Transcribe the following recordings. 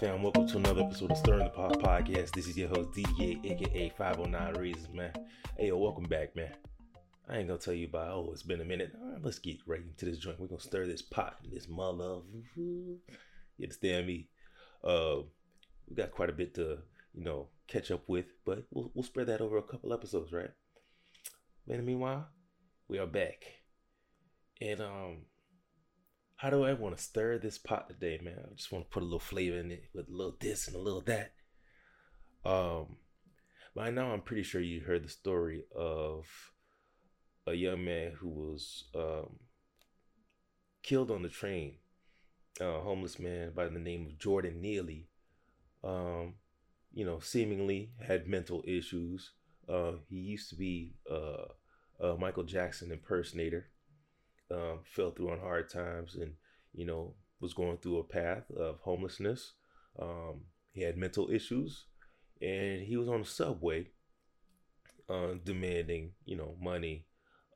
fam? Welcome to another episode of Stirring the Pot Podcast. This is your host, DDA, aka 509 Reasons, man. Hey, yo, welcome back, man. I ain't gonna tell you about, it's been a minute. All right, let's get right into this joint. We're gonna stir this pot in this mother. You understand me? We got quite a bit to, catch up with, but we'll spread that over a couple episodes, right? But in the meanwhile, we are back. And, how do I want to stir this pot today, man? I just want to put a little flavor in it with a little this and a little that. By now, I'm pretty sure you heard the story of a young man who was killed on the train. A homeless man by the name of Jordan Neely. Seemingly had mental issues. He used to be a Michael Jackson impersonator. Fell through on hard times and, was going through a path of homelessness. He had mental issues and he was on the subway demanding, money,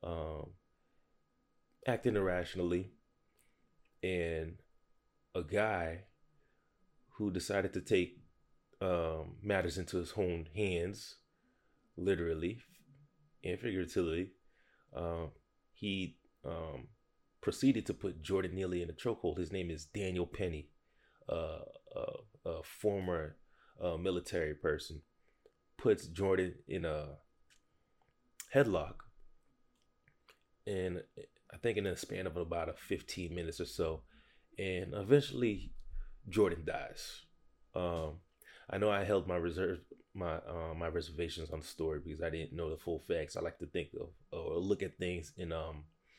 acting irrationally. And a guy who decided to take matters into his own hands, literally and figuratively, he proceeded to put Jordan Neely in a chokehold. His name is Daniel Penny, a former military person. Puts Jordan in a headlock, and I think in a span of about 15 minutes or so, and eventually Jordan dies. I know I held my reservations on the story because I didn't know the full facts. I like to think of or look at things in a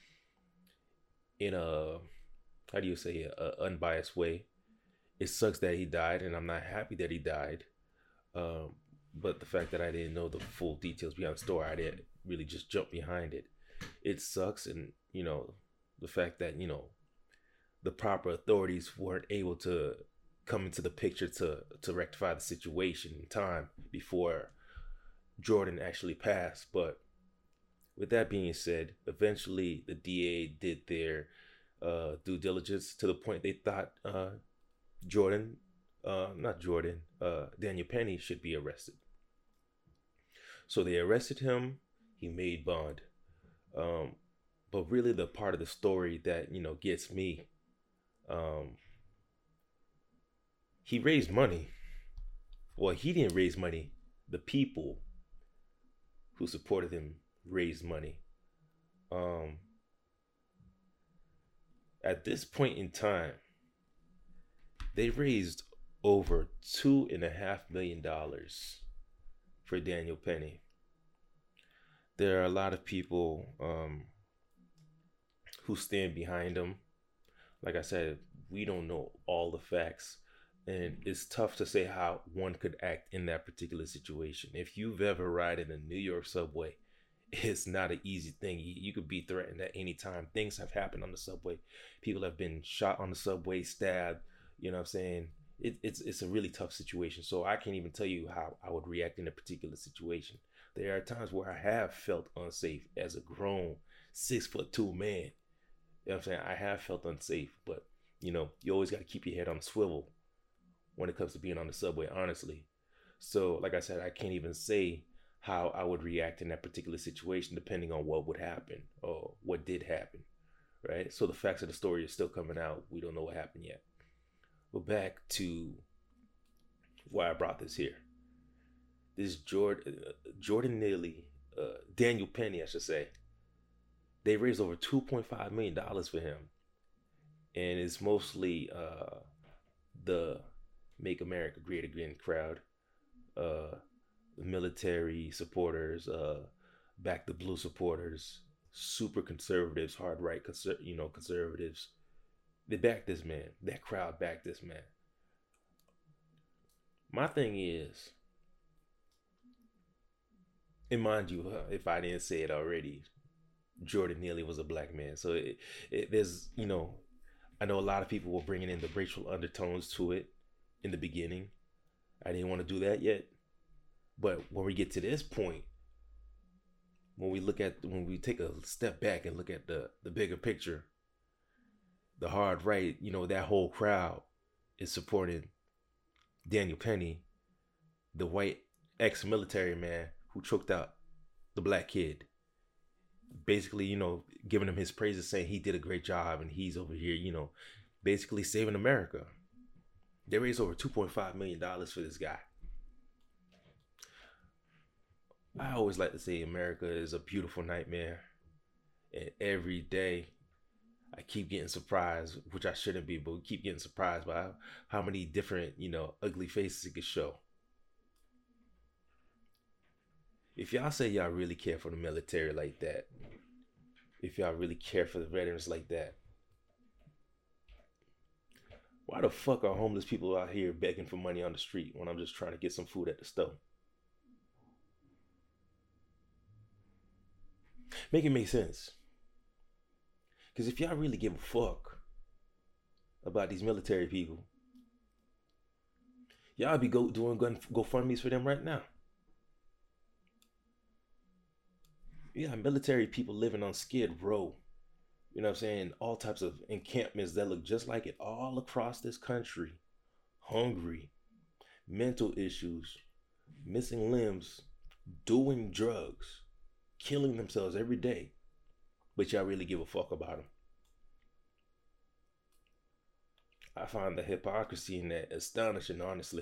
how do you say a unbiased way. It sucks that he died, and I'm not happy that he died. But the fact that I didn't know the full details behind the story, I didn't really just jump behind it. It sucks, and the fact that the proper authorities weren't able to come into the picture to rectify the situation in time before Jordan actually passed. But with that being said, eventually the DA did their due diligence to the point they thought Daniel Penny should be arrested. So they arrested him. He made bond. But really the part of the story that, gets me, he raised money. Well, he didn't raise money. The people who supported him raised money. At this point in time, they raised over $2.5 million for Daniel Penny. There are a lot of people who stand behind him. Like I said, we don't know all the facts, and it's tough to say how one could act in that particular situation. If you've ever ridden a New York subway, it's not an easy thing. You could be threatened at any time. Things have happened on the subway. People have been shot on the subway, stabbed. You know what I'm saying? It's a really tough situation. So I can't even tell you how I would react in a particular situation. There are times where I have felt unsafe as a grown 6'2" man. You know what I'm saying? I have felt unsafe, but you always got to keep your head on a swivel when it comes to being on the subway, honestly. So like I said, I can't even say how I would react in that particular situation depending on what would happen or what did happen, right? So the facts of the story are still coming out. We don't know what happened yet. But back to why I brought this here. This Jordan Neely, Daniel Penny, I should say. They raised over $2.5 million for him. And it's mostly the Make America Great Again crowd. The military supporters, Back the Blue supporters, super conservatives, hard right, conservatives. They backed this man. That crowd backed this man. My thing is, and mind you, if I didn't say it already, Jordan Neely was a black man. So there's, I know a lot of people were bringing in the racial undertones to it in the beginning. I didn't want to do that yet. But when we get to this point, when we take a step back and look at the bigger picture, the hard right, that whole crowd is supporting Daniel Penny, the white ex-military man who choked out the black kid, basically, giving him his praises, saying he did a great job and he's over here, basically saving America. They raised over $2.5 million for this guy. I always like to say America is a beautiful nightmare, and every day I keep getting surprised, which I shouldn't be, but we keep getting surprised by how many different, ugly faces it could show. If y'all say y'all really care for the military like that, if y'all really care for the veterans like that, why the fuck are homeless people out here begging for money on the street when I'm just trying to get some food at the store? Make it make sense. Because if y'all really give a fuck about these military people, y'all be doing GoFundMe's for them right now. You got military people living on Skid Row. You know what I'm saying? All types of encampments that look just like it all across this country. Hungry, mental issues, missing limbs, doing drugs, killing themselves every day. But y'all really give a fuck about them. I find the hypocrisy in that astonishing, honestly.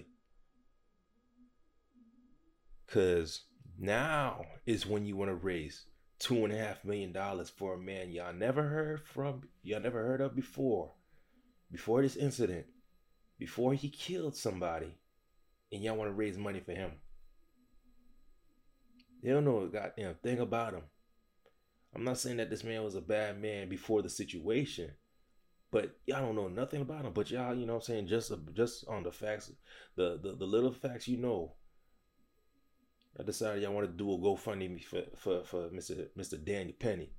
Because now is when you want to raise $2.5 million for a man y'all never heard of before this incident, before he killed somebody, and y'all want to raise money for him. They don't know a goddamn thing about him. I'm not saying that this man was a bad man before the situation, but y'all don't know nothing about him. But y'all, you know what I'm saying, just on the facts, the little facts, I decided y'all want to do a GoFundMe for Mr. Daniel Penny.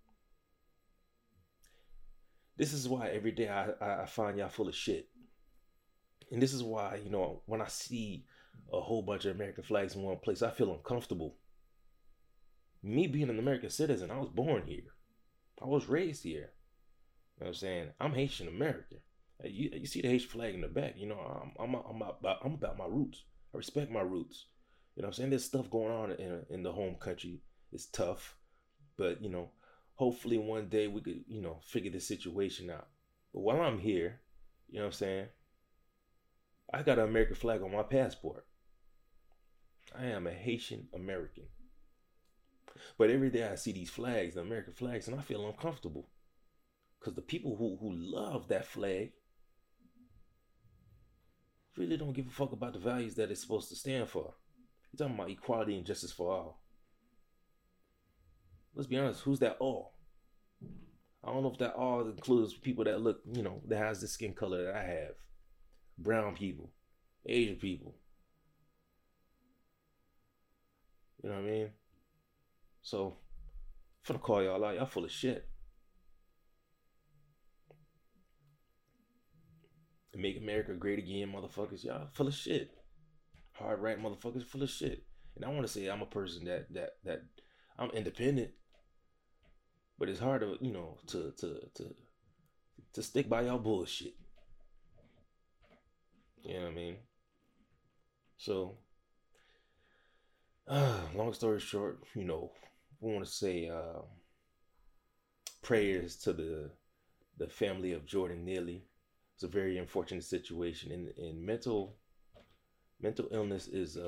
This is why every day I find y'all full of shit. And this is why, when I see a whole bunch of American flags in one place, I feel uncomfortable. Me being an American citizen, I was born here. I was raised here. You know what I'm saying? I'm Haitian American. You see the Haitian flag in the back. I'm about my roots. I respect my roots. You know what I'm saying? There's stuff going on in the home country. It's tough. But, hopefully one day we could, figure this situation out. But while I'm here, you know what I'm saying, I got an American flag on my passport. I am a Haitian American. But every day I see these flags, the American flags, and I feel uncomfortable. Because the people who love that flag really don't give a fuck about the values that it's supposed to stand for. You're talking about equality and justice for all. Let's be honest, who's that all? I don't know if that all includes people that look, that has the skin color that I have. Brown people, Asian people. You know what I mean? So, I'm finna call y'all out. Y'all full of shit. Make America great again, motherfuckers. Y'all full of shit. Hard right motherfuckers full of shit. And I want to say I'm a person that I'm independent, but it's hard to to stick by y'all bullshit. You know what I mean? So, long story short, we want to say prayers to the family of Jordan Neely. It's a very unfortunate situation, and mental illness is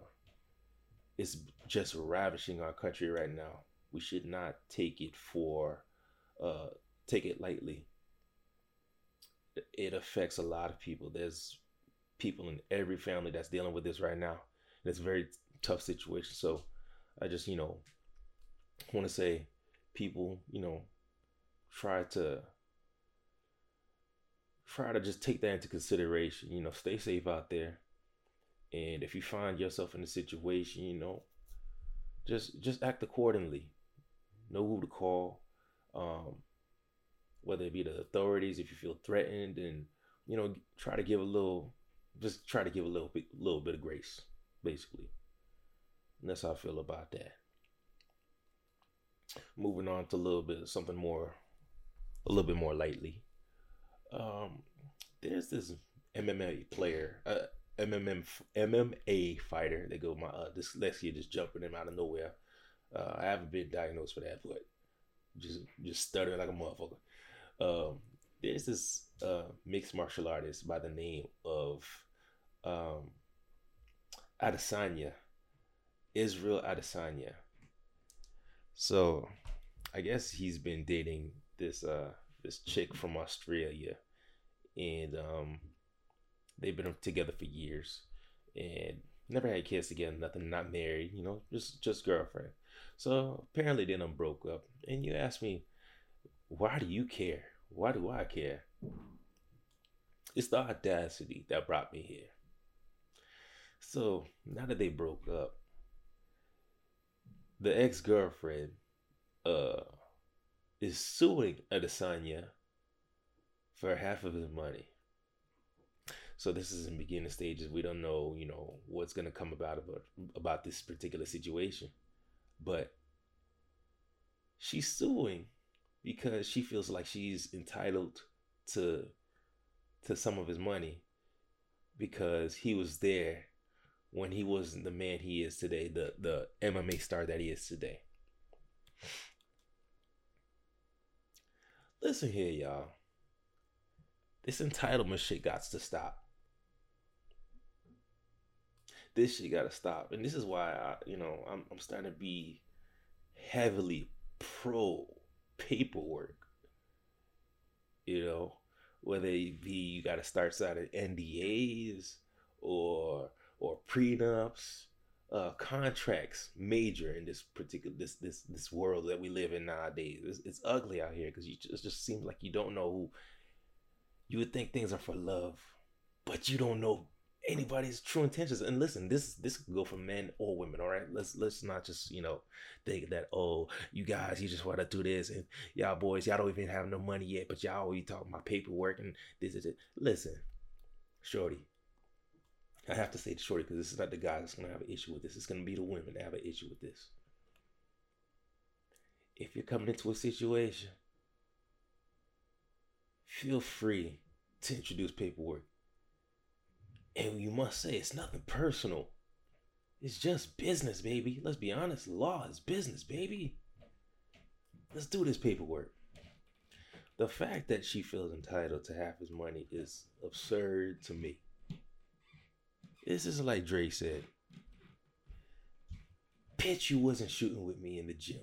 just ravishing our country right now. We should not take it lightly. It affects a lot of people. There's people in every family that's dealing with this right now. And it's a very tough situation. So I just, want to say, people, try to just take that into consideration. Stay safe out there. And if you find yourself in a situation, just act accordingly. Know who to call, whether it be the authorities if you feel threatened, and try to give a little bit of grace, basically. And that's how I feel about that. Moving on to a little bit more lightly. There's this MMA player, MMA fighter. They go, my dyslexia just jumping him out of nowhere. I haven't been diagnosed for that, but just stuttering like a motherfucker. There's this mixed martial artist by the name of um, Adesanya, Israel Adesanya. So I guess he's been dating this chick from Australia, and they've been together for years, and never had kids together, nothing, not married, just girlfriend. So apparently they done broke up. And you ask me, why do you care? Why do I care? It's the audacity that brought me here. So now that they broke up, the ex-girlfriend uh is suing Adesanya for half of his money. So this is in beginning stages. We don't know, what's gonna come about this particular situation. But she's suing because she feels like she's entitled to some of his money because he was there when he wasn't the man he is today, the MMA star that he is today. Listen here, y'all. This entitlement shit got to stop. This shit got to stop, and this is why I'm starting to be heavily pro paperwork. Whether it be you got to start signing NDAs or prenups, contracts major in this particular this world that we live in nowadays. It's ugly out here because it just seems like you don't know who. You would think things are for love, but you don't know anybody's true intentions. And listen, this could go for men or women. All right, let's not just think that, oh, you guys, you just want to do this, and y'all boys, y'all don't even have no money yet, but y'all always talking about paperwork and this is it. Listen, shorty, I have to say to shorty because this is not the guy that's gonna have an issue with this. It's gonna be the women that have an issue with this. If you're coming into a situation, feel free to introduce paperwork. And you must say it's nothing personal. It's just business, baby. Let's be honest. Law is business, baby. Let's do this paperwork. The fact that she feels entitled to half his money is absurd to me. This is like Dre said. Bitch, you wasn't shooting with me in the gym.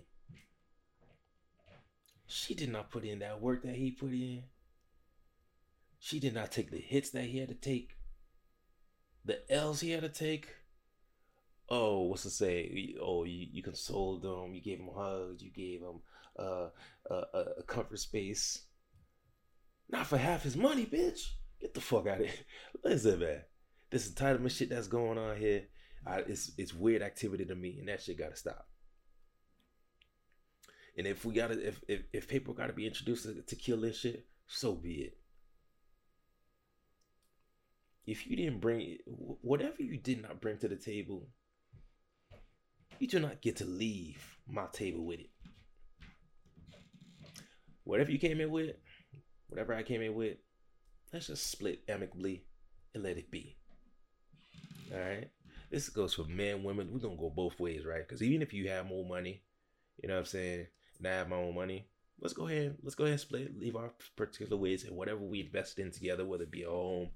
She did not put in that work that he put in. She did not take the hits that he had to take. The L's he had to take. Oh, what's to say? Oh, you consoled him. You gave him hugs. You gave him a comfort space. Not for half his money, bitch. Get the fuck out of here. Listen, man. This entitlement shit that's going on here, it's weird activity to me, and that shit gotta stop. And if paper gotta be introduced to kill this shit, so be it. If you didn't bring whatever you did not bring to the table, you do not get to leave my table with it. Whatever you came in with, whatever I came in with, let's just split amicably and let it be. All right? This goes for men, women. We're going to go both ways, right? Because even if you have more money, you know what I'm saying, and I have my own money, let's go ahead and split, leave our particular ways, and whatever we invested in together, whether it be a home,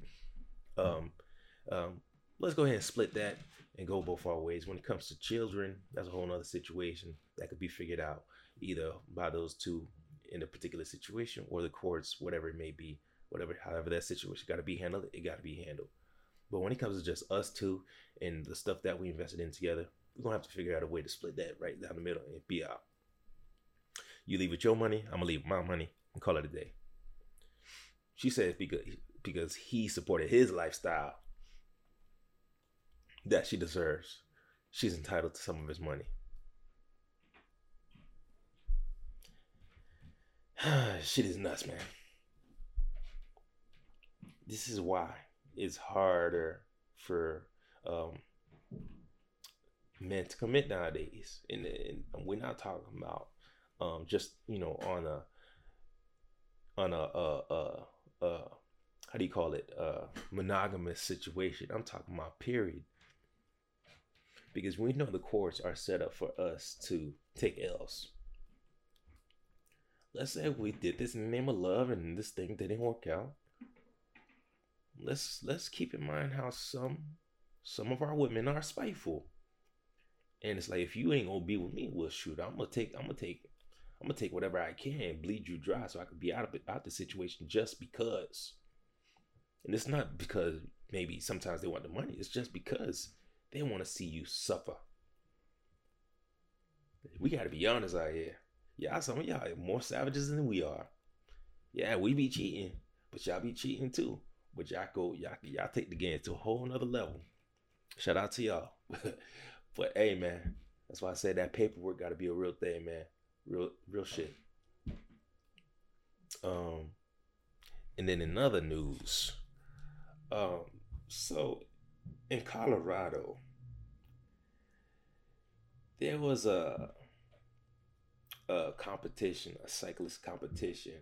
let's go ahead and split that and go both our ways. When it comes to children, that's a whole nother situation that could be figured out either by those two in a particular situation or the courts, whatever it may be, however that situation got to be handled, it got to be handled. But when it comes to just us two and the stuff that we invested in together, we're going to have to figure out a way to split that right down the middle and be out. You leave with your money, I'm going to leave with my money and call it a day. She said because he supported his lifestyle that she deserves. She's entitled to some of his money. Shit is nuts, man. This is why it's harder for men to commit nowadays, and we're not talking about just on a how do you call it, monogamous situation. I'm talking about period, because we know the courts are set up for us to take L's. Let's say we did this in the name of love and this thing didn't work out. Let's keep in mind how some of our women are spiteful. And it's like, if you ain't gonna be with me, well, shoot, I'm gonna take whatever I can, bleed you dry, so I can be out the situation just because. And it's not because maybe sometimes they want the money. It's just because they want to see you suffer. We got to be honest out here. Yeah, some of y'all are more savages than we are. Yeah, we be cheating, but y'all be cheating too. But y'all take the game to a whole nother level. Shout out to y'all. But hey, man, that's why I said that paperwork got to be a real thing, man. Real shit. And then in other news, so in Colorado, there was a competition, a cyclist competition,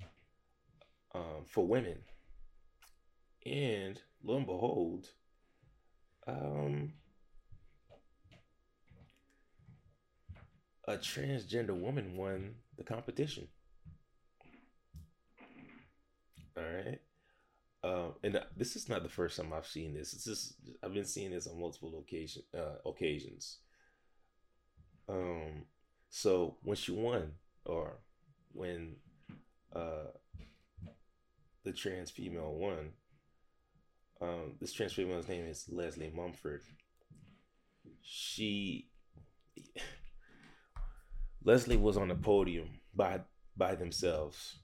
for women, and lo and behold, a transgender woman won the competition. All right. And this is not the first time I've seen this. I've been seeing this on multiple occasions. So when she won, or when uh, the trans female won, this trans female's name is Leslie Mumford. Leslie was on the podium by themselves.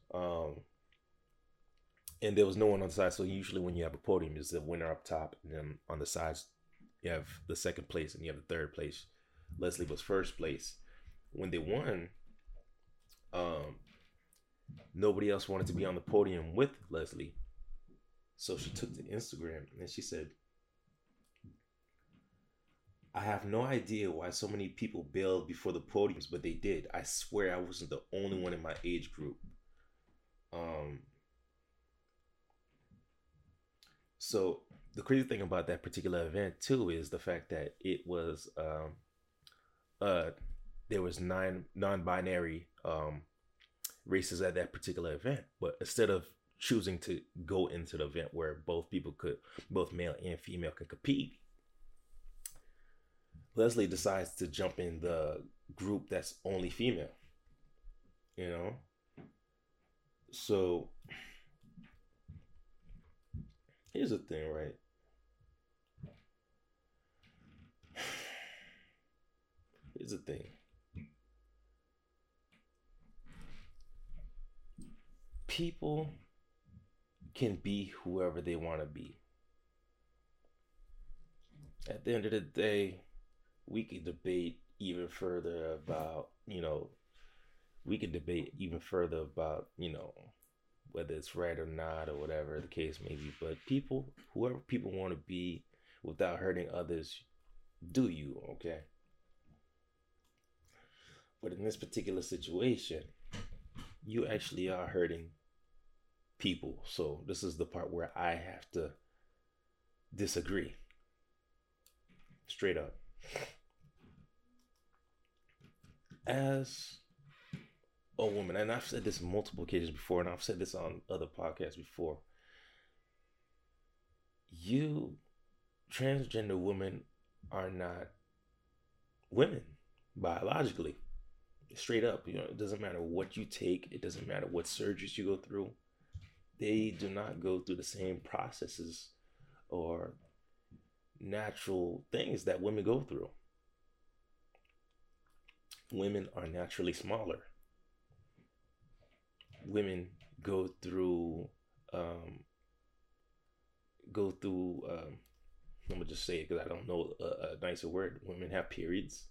And there was no one on the side. So usually when you have a podium, it's the winner up top, and then on the sides you have the second place and you have the third place. Leslie was first place. When they won, nobody else wanted to be on the podium with Leslie. So she took to Instagram and she said, "I have no idea why so many people bailed before the podiums, but they did. I swear I wasn't the only one in my age group." So the crazy thing about that particular event too is the fact that it was there was 9 non-binary races at that particular event, but instead of choosing to go into the event where both male and female could compete, Leslie decides to jump in the group that's only female. You know, so here's the thing, right? Here's the thing. People can be whoever they want to be. At the end of the day, we could debate even further about, whether it's right or not, or whatever the case may be. But whoever people want to be without hurting others, do you, okay? But in this particular situation, you actually are hurting people. So this is the part where I have to disagree. Straight up. As a woman, and I've said this on multiple occasions before, and I've said this on other podcasts before, you transgender women are not women biologically. Straight up, it doesn't matter what you take, it doesn't matter what surgeries you go through. They do not go through the same processes or natural things that women go through. Women are naturally smaller. Women go through I'm gonna just say it because I don't know a nicer word. Women have periods.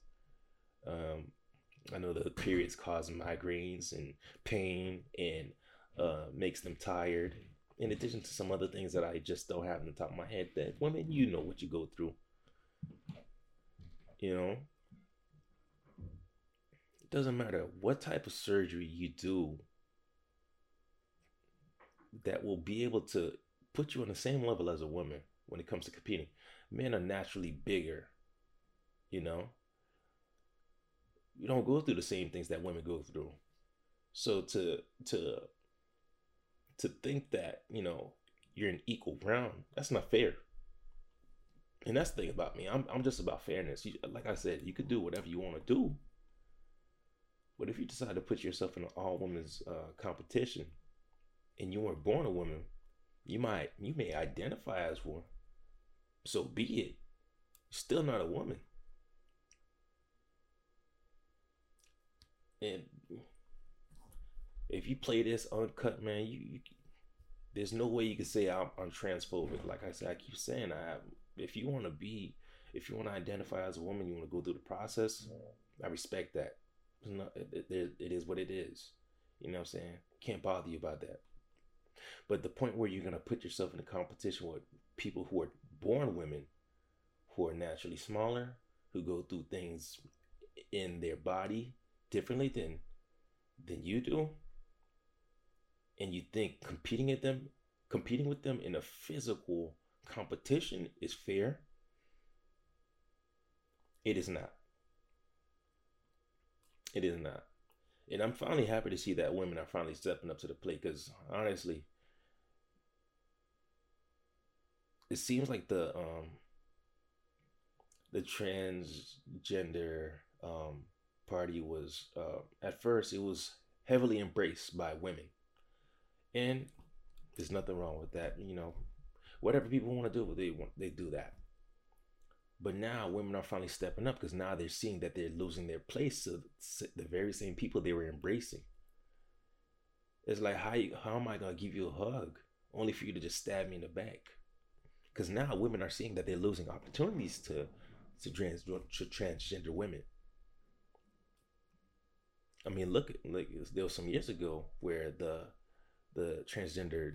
I know the periods cause migraines and pain and makes them tired. In addition to some other things that I just don't have on the top of my head, that women, you know what you go through. It doesn't matter what type of surgery you do that will be able to put you on the same level as a woman when it comes to competing. Men are naturally bigger, you know. You don't go through the same things that women go through. So to to think that, you're an equal ground, that's not fair. And that's the thing about me. I'm just about fairness. Like I said, you could do whatever you want to do, but if you decide to put yourself in an all women's competition, and you weren't born a woman, you may identify as one. So be it. You're still not a woman. And if you play this uncut, man, there's no way you can say I'm transphobic. Like I said, I keep saying if you want to if you want to identify as a woman, you want to go through the process. I respect that. It is what it is. You know what I'm saying? Can't bother you about that. But the point where you're gonna put yourself in a competition with people who are born women, who are naturally smaller, who go through things in their body differently than you do, and you think competing with them in a physical competition is fair. It is not. It is not. And I'm finally happy to see that women are finally stepping up to the plate, because honestly, it seems like the transgender party was at first it was heavily embraced by women, and there's nothing wrong with that. Whatever people want to do, they do that. But now women are finally stepping up, because now they're seeing that they're losing their place to the very same people they were embracing. It's like, how am I gonna give you a hug only for you to just stab me in the back? Because now women are seeing that they're losing opportunities to transgender women. I mean, look, there was some years ago where the transgendered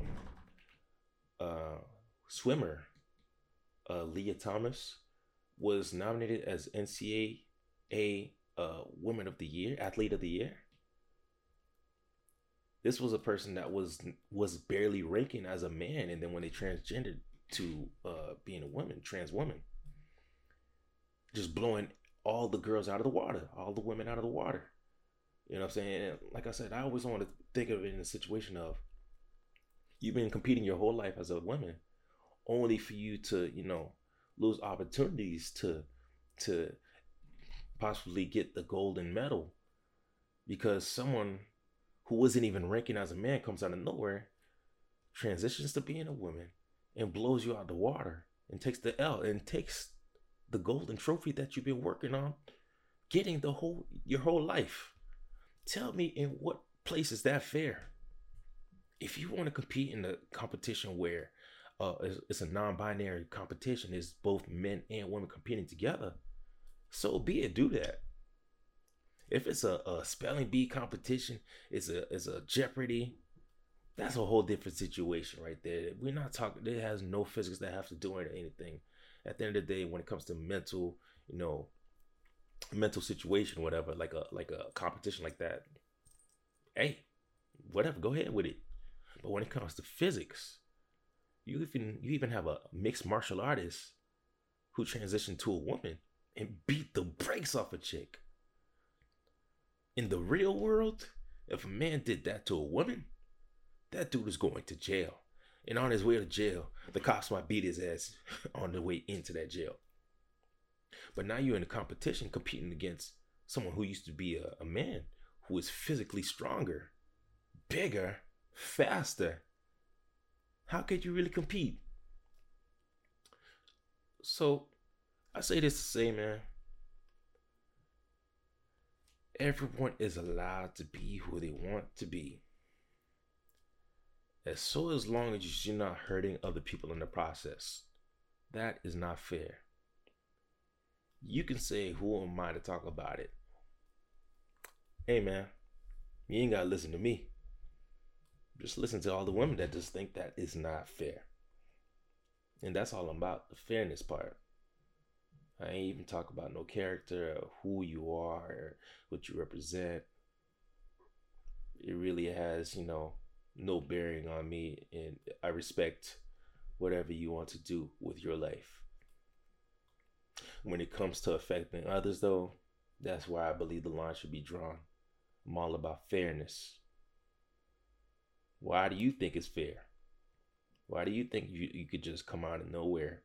swimmer, Leah Thomas, was nominated as NCAA Woman of the Year, Athlete of the Year. This was a person that was barely ranking as a man, and then when they transgendered to being a woman, trans woman, just blowing all the girls out of the water, all the women out of the water. You know what I'm saying? And like I said, I always want to think of it in a situation of, you've been competing your whole life as a woman, only for you to, lose opportunities to possibly get the golden medal, because someone who wasn't even ranking as a man comes out of nowhere, transitions to being a woman, and blows you out the water, and takes the L, and takes the golden trophy that you've been working on getting your whole life. Tell me, in what place is that fair? If you want to compete in a competition where it's a non-binary competition, it's both men and women competing together, so be it, do that. If it's a spelling bee competition, it's a Jeopardy, that's a whole different situation right there. We're not talking, it has no physics that have to do with anything. At the end of the day, when it comes to mental situation, whatever, like a competition like that, hey, whatever, go ahead with it. But when it comes to physics, you even have a mixed martial artist who transitioned to a woman and beat the brakes off a chick. In the real world, if a man did that to a woman, that dude is going to jail. And on his way to jail, the cops might beat his ass on the way into that jail. But now you're in a competition competing against someone who used to be a man, who is physically stronger, bigger, faster. How could you really compete? So I say this to say, man, everyone is allowed to be who they want to be. As long as you're not hurting other people in the process. That is not fair. You can say, who am I to talk about it? Hey, man, you ain't gotta listen to me. Just listen to all the women that just think that is not fair. And that's all I'm about, the fairness part. I ain't even talk about no character or who you are or what you represent. It really has, no bearing on me, and I respect whatever you want to do with your life. When it comes to affecting others, though, that's why I believe the line should be drawn. I'm all about fairness. Why do you think it's fair? Why do you think you could just come out of nowhere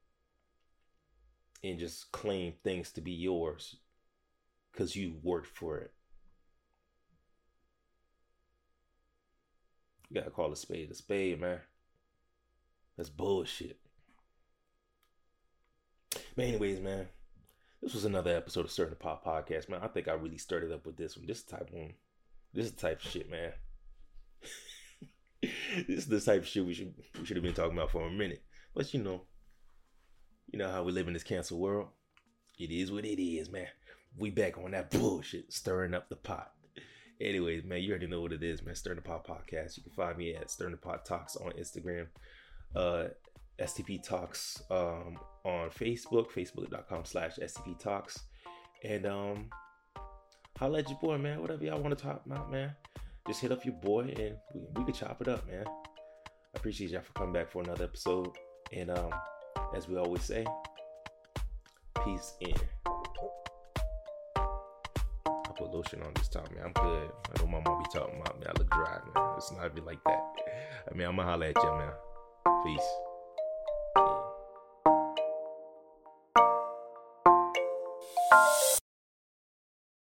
and just claim things to be yours because you worked for it? You gotta call a spade, man. That's bullshit. But anyways, man, this was another episode of Stirring the Pot Podcast, man. I think I really started up with this one. This is the type of shit, man. This is the type of shit we should have been talking about for a minute. But you know how we live in this cancel world. It is what it is, man. We back on that bullshit, stirring up the pot. Anyways, man, you already know what it is, man. Stirring the Pot Podcast. You can find me at Stirring the Pot Talks on Instagram. STP Talks on Facebook, facebook.com/STP Talks. And holla at your boy, man. Whatever y'all want to talk about, man. Just hit up your boy and we can chop it up, man. I appreciate y'all for coming back for another episode. And as we always say, peace in. I put lotion on this time, man. I'm good. I know my mom be talking about me. I look dry, man. It's not even like that. I mean, I'm gonna holla at you, man. Peace. Yeah.